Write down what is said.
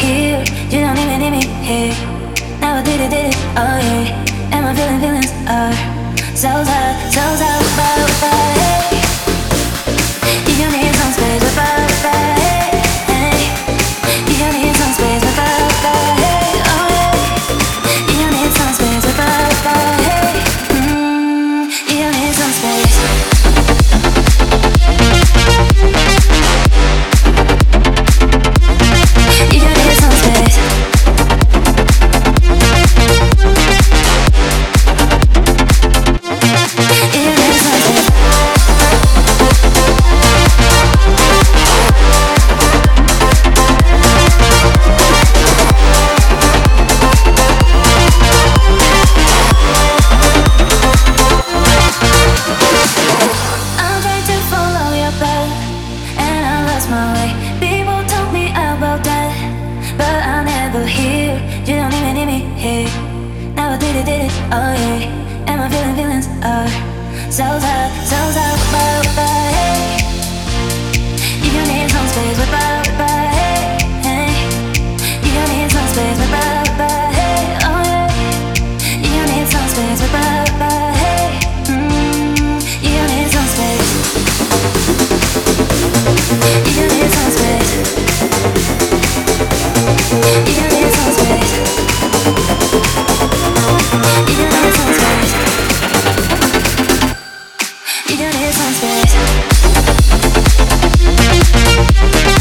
here, you don't even need me here. Never did it, oh yeah. And my feelings are so sad, hey. You need some space, hey, hey. You need some space, hey, oh yeah. You need some space, hey. You need some space. You need some space. You don't even need me here. Never did it, oh yeah. And my feelings are so sad, hey. You need some space, hey, hey. You need some space, hey, oh yeah. You need some space, hey. You need some space. You need some space. You need some space. You need some space. You need some space.